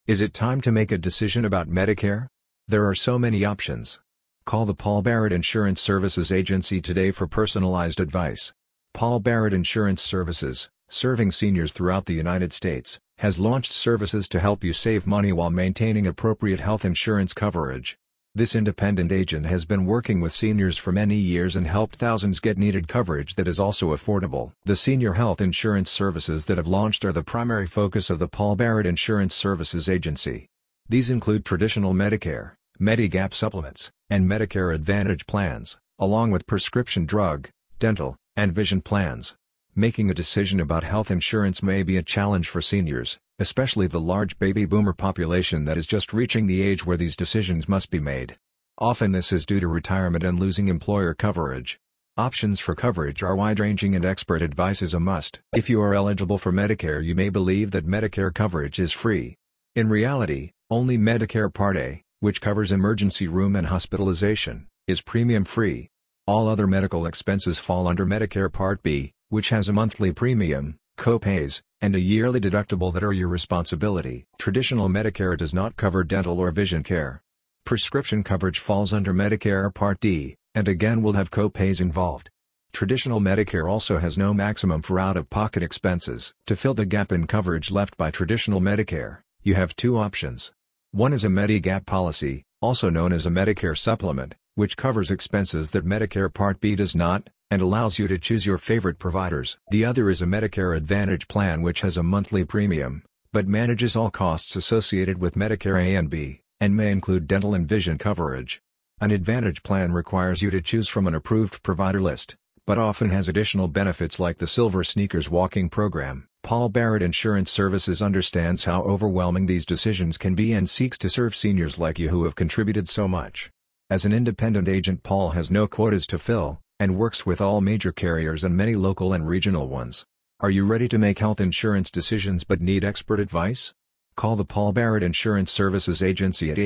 Is it time to make a decision about Medicare? There are so many options. Call the Paul Barrett Insurance Services Agency today for personalized advice. Paul Barrett Insurance Services, serving seniors throughout the United States, has launched services to help you save money while maintaining appropriate health insurance coverage. This independent agent has been working with seniors for many years and helped thousands get needed coverage that is also affordable. The senior health insurance services that have launched are the primary focus of the Paul Barrett Insurance Services Agency. These include traditional Medicare, Medigap supplements, and Medicare Advantage plans, along with prescription drug, dental, and vision plans. Making a decision about health insurance may be a challenge for seniors, especially the large baby boomer population that is just reaching the age where these decisions must be made. Often this is due to retirement and losing employer coverage. Options for coverage are wide-ranging and expert advice is a must. If you are eligible for Medicare, you may believe that Medicare coverage is free. In reality, only Medicare Part A, which covers emergency room and hospitalization, is premium-free. All other medical expenses fall under Medicare Part B, which has a monthly premium, co-pays, and a yearly deductible that are your responsibility. Traditional Medicare does not cover dental or vision care. Prescription coverage falls under Medicare Part D, and again will have co-pays involved. Traditional Medicare also has no maximum for out-of-pocket expenses. To fill the gap in coverage left by traditional Medicare, you have two options. One is a Medigap policy, also known as a Medicare supplement, which covers expenses that Medicare Part B does not, and allows you to choose your favorite providers. The other is a Medicare Advantage plan, which has a monthly premium, but manages all costs associated with Medicare A and B, and may include dental and vision coverage. An Advantage plan requires you to choose from an approved provider list, but often has additional benefits like the Silver Sneakers Walking Program. Paul Barrett Insurance Services understands how overwhelming these decisions can be and seeks to serve seniors like you who have contributed so much. As an independent agent, Paul has no quotas to fill, and works with all major carriers and many local and regional ones. Are you ready to make health insurance decisions but need expert advice? Call the Paul Barrett Insurance Services Agency at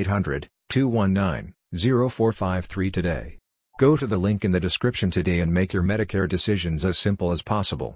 800-219-0453 today. Go to the link in the description today and make your Medicare decisions as simple as possible.